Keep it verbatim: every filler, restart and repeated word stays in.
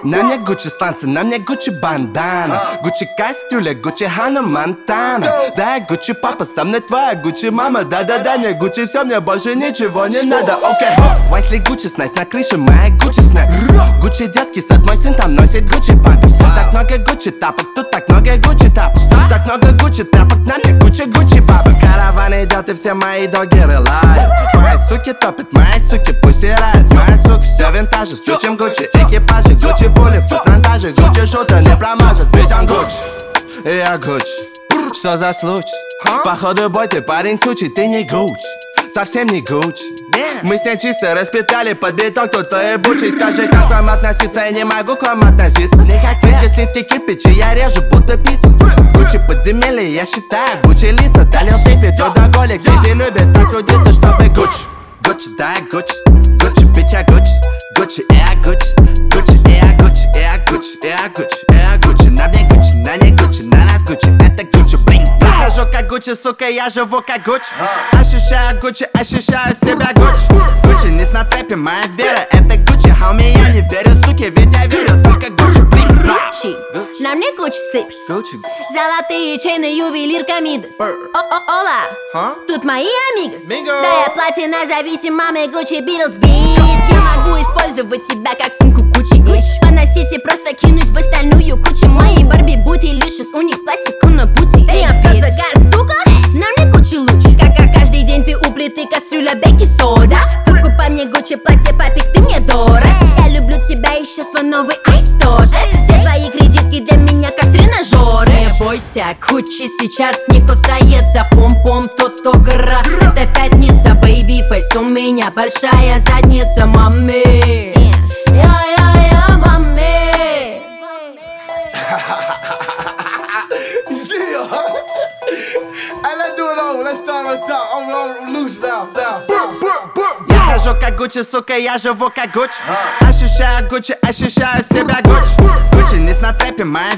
На мне Гуччи сланцы, на мне Гуччи бандана, Гуччи кастюля, Гуччи Ханна Монтана. Да, Гуччи папа, со мной твоя Гуччи мама. Да-да-да, мне Гуччи все, мне больше ничего не надо. Окей, Вайсли Гуччи снайс, на крыше моя Гуччи снэп. Гуччи детский сад, мой сын там носит Гуччи памперс. Так много Гуччи тапок, тут так много Гуччи тапок. Так много Гуччи тряпок, на мне Гуччи Гуччи бабок. Караван идет и все мои доги рылают. Мои суки топят, мои суки пусирают. Моя сука все винтажи, все чем Гуччи. Экипажи, Гуччи пули, в фронтаже. Гуччи шутер не промажет, ведь он Гуччи. И я Гуччи, что за случай? Походу бой ты парень сучий, ты не Гуччи. Совсем не Гуччи. Мы с ней чисто распитали под биток, тут соебучий. Скажи, как к вам относиться, я не могу к вам относиться. Никак, если ты кипичи, я режу будто пиццу. Гуччи подземелье, я считаю Гуччи лица. Долил ты пятью до голик, люди любят так трудиться, чтобы Гуччи. Гуччи, да, Гуччи, Гуччи, bitch, я Гуччи. Гуччи, я Гуччи, Гуччи, я Гуччи, я Гуччи, я Гуччи, я Гуччи. На мне Гуччи, на ней Гуччи, на нас Гуччи, это Гуччи, блин. Я хожу как Гуччи, сука, я живу как Гуччи. Ощущаю Гуччи, ощущаю себя Гуччи. Гуччи не с на тэпе, моя вера, это Гуччи. Хауми, я не верю, суки, ведь я верю только Гуччи, блин. Гуччи, на мне Гуччи слипс. Золотые чейны, ювелирка Мидас. Ола, тут мои амигос. Да я платина зависимыми Гуччи Битлз, бич. Я могу использовать себя как сынку Гуччи. Поносить и просто кинуть в остальную кучу. Мои Барби бути лишь у них пластику на пути. Я в загар, сука, на мне Гуччи лучше. Как каждый день ты у плиты кастрюля бейки сода. Покупай мне Гуччи платье, папик, ты мне дорог. Я люблю тебя, еще свой новый айс тоже. Все твои кредитки для меня как тренажеры. Не бойся, Гуччи сейчас не кусает за пом-пом тот, кто гора. Это пятница, бэйби фейс, у меня большая задница, мами. Я-я-я, мами. Hey, let's do it over. Let's start on top. I'm, I'm loose now. Down. Я хожу как Гуччи, сука, я живу как Гуччи. Ощущаю Гуччи, ощущаю себя Гуччи. Гуччи не с на тэпе, моя